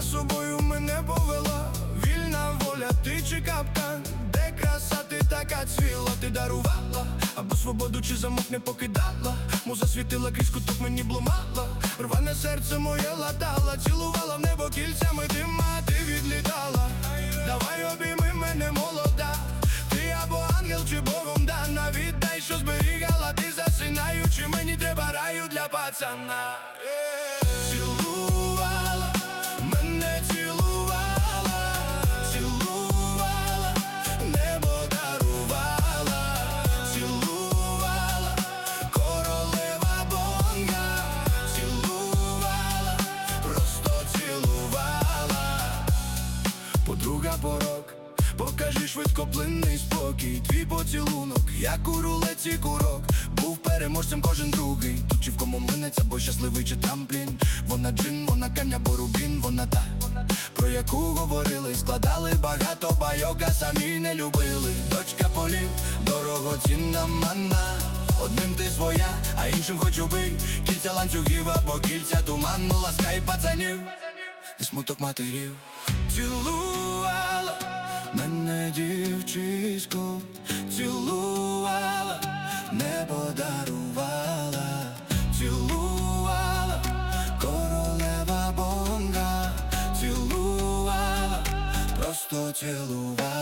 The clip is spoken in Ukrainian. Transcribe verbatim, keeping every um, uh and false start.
собою мене повела. Вільна воля, ти чи капкан? Де краса, ти така цвіла? Ти дарувала, або свободу, чи замок не покидала. Муза світила крізь куток, мені блумала. Рване серце моє латала, цілувала в небо кільцями дима, ти відлітала. Давай обійми мене, молода. Ти або ангел, чи Богом дана. Віддай, що зберігала, ти засинаючи. Мені треба раю для пацана. Цілувала, мене цілувала, цілувала, небо дарувала, цілувала, королева бонга, цілувала, просто цілувала. Подруга порок, покажи швидкоплинний спокій. Твій поцілунок, як у рулеці курок. Був переможцем кожен другий. Тут чи в кому минеться, бо щасливий, чи трамплін. Вона джин, вона камня, бо рубін. Вона та, про яку говорили, складали багато байок, а самі не любили. Дочка полів, дорогоцінна манна. Одним ти своя, а іншим хоч убий. Кільця ланцюгів або кільця туман. Ласкай пацанів і смуток матерів. Цілувала мене дівчисько, цілувала, небо дарувала, цілувала, королева бонга, цілувала, просто цілувала.